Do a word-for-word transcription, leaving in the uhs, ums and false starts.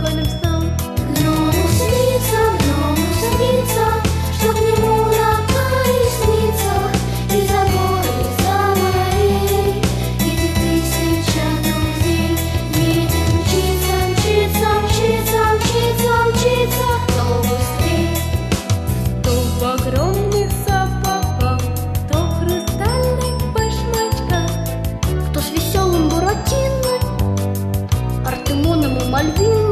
спокойным сном. Гному снится, гному снится, что к нему река и снится, и за горы, и за морей видит тысяча друзей. Едет, мчится, мчится, мчится, мчится, мчится, то быстрей. То в огромных сапогах, то в хрустальных башмачках, Кто с веселым Буратино, Артемоном и Мальвиной.